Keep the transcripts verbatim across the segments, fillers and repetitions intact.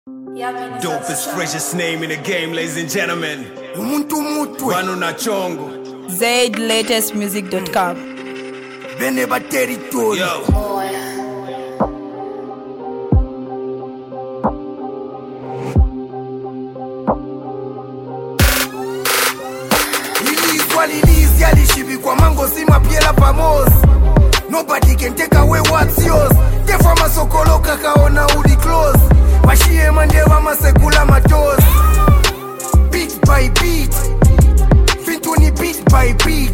Dopest, freshest name in the game, ladies and gentlemen. Vanu na chongo. zaid latest music dot com. Beneba territory. Yo. Walilizi alishibi kwa mango sima piela pamos. Nobody can take away what's yours. Tefa masokolo kakaona udi close. Mashie mandewa masekula matos. Beat by beat. Fintuni beat by beat.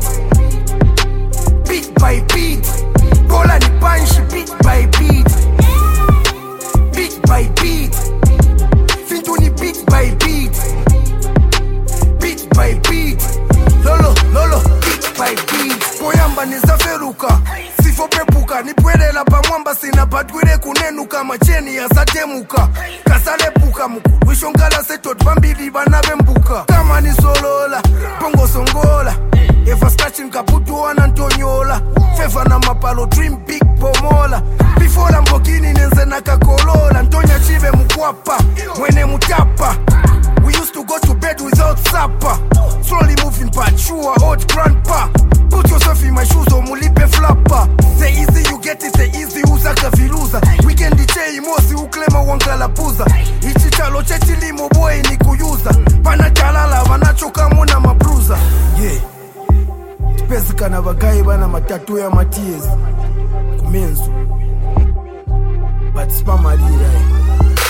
Beat by beat. Bola ni punch beat by beat. Beat by beat. Fintuni beat by beat. Beat by beat. Lolo, lolo, beat by beat. Poyamba nizaferuka sifo pepuka nipwelela pamwamba sina badwire kunenuka macheni ya satemuka kasalepuka mkulu wishongala setot bambili banabe mbuka kama ni solola bongo songola eva scratching kaputu wanantonyola feva na mapalo dream big pomola before Lamborghini nenze na kakolola ntonya chive mkwapa mwene mutapa. We used to go to bed without supper. Slowly moving but sure old grandpa. Put yourself in my shoes or mulipe flapper. Say easy you get it, say easy uzaka viluza. Weekend D J mosi uklema wankala puza. Ichi chalo chechi limo boy ni kuyuza. Pana chalala wanachoka muna mabruza. Yeah. Pesika na bagai bana matatu ya matiezi kumenzu but spama lira.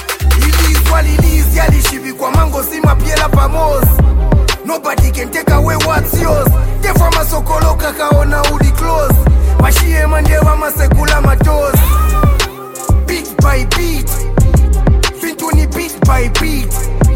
Walilizi alishibi kwa mango sima piela pamos. Nobody can take away what's yours. Tefa masokolo kakaona udi close. Mashie mandewa masekula matos. Beat by beat. Fintuni beat by beat.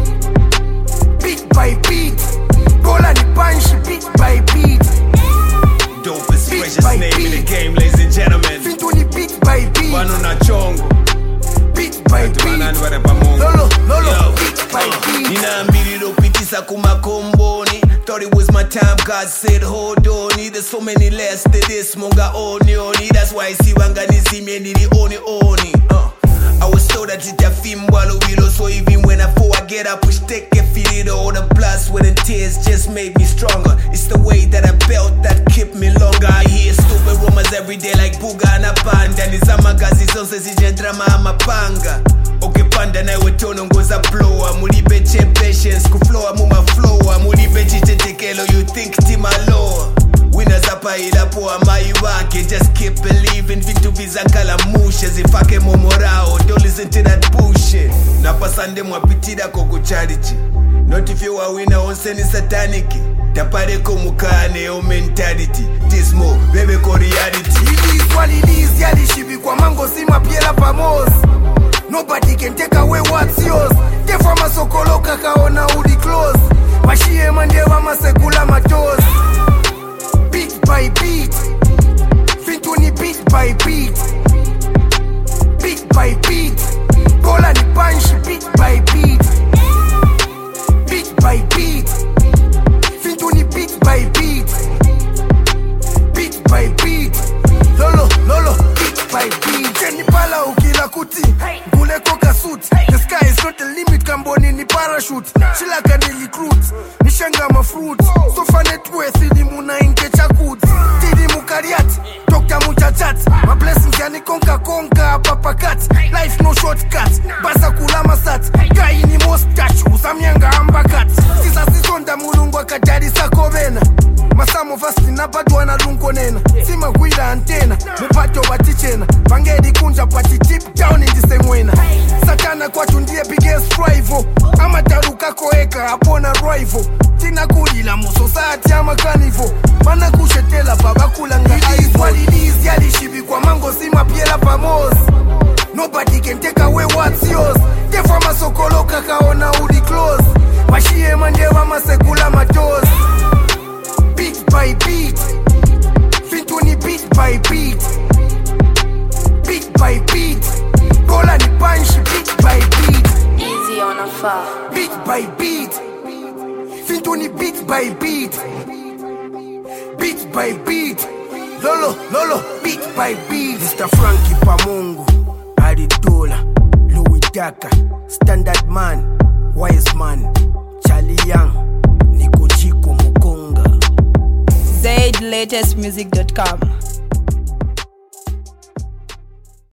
Beat by beat. Bola ni punch beat by beat. Dopest, freshest name beat in the game, ladies and gentlemen. Fintuni beat by beat. Vanu na chongo. Beat by beat. Lolo, lolo, beat by beat. Nina mbili lopitisa kumakomboni. Thought it was my time, God said hold on. There's so many less to this, monga oni oni. That's why I see wanganizimi and the oni oni. Uh. I was told that it's a film while we so even when I fall I get up, push take a feel it all the blood, sweat and tears just made me stronger. It's the way that I felt that kept me longer. I hear stupid rumors every day like Buga and a panda. Nizamagazi sonse zijendrama amapanga. Okay panda na iwe tono ngoza blower. Mulibe che patience, kuflowa muma flower. Mulibe chiche tekelo you think tima lower. Winners apa ila poa mai wake. Just keep believing vintu vizakala mushe. Zifake momorao, don't listen to that bullshit. Napa sande mwapitida koko charity. Not if you are winner on seni satanic. Tapare komukane o mentality. This more, baby ko reality. Ilisi walilizi alishibi kwa mango sima piela pamos. Nobody can take away what's yours. Tefa masokolo kakaona udi close. Mashie mandewa masekula matos. Beat by beat. Fintuni beat by beat. Beat by beat. Bola ni punch beat by beat. Beat by beat. Fintuni beat by beat. Beat by beat. Lolo, lolo, beat by beat. Jenny pala ukila kuti. Gule koka suit. The sky is not the limit. Kamboni ni parachute. Shilaka ni recruit. Nishanga ma fruit. Sofa networth ili muna inke chakut. Tidi mukariat. Doctor muchachat. My blessings yani konka konka papa cat. Life no shortcut. Basa kulama sat. Kai ni mustache. Usamyanga ambakat. Sisa sisonda mulungu akajari sakovena. Masamo fasti na badu wana lungo nena. Sima kuila antena. Mupato batichena. Bangedi kunja pati deep down in the same way. Satana kwa tundie biggest rival. Amataruka koeka apona rival. Tina kulila mu society ama carnival. Mana kushetela baba kulanga iPhone. Walilizi alishibi kwa mango sima piela pamos. Nobody can take away what's yours. Tefa masokolo kakaona udi close. Mashie mandewa masekula matos. Beat by beat. Fintuni beat by beat. Beat by beat. Bola ni punch beat by beat. Easy on a far. Beat by beat. Fintuni beat by beat. Beat by beat. Lolo, lolo, beat by beat. Mister Frankie Pamungu, Adidola, Louis Daka, Standard Man, Wise Man, Charlie Young, Niko Chico Mukonga. zaid latest music dot com.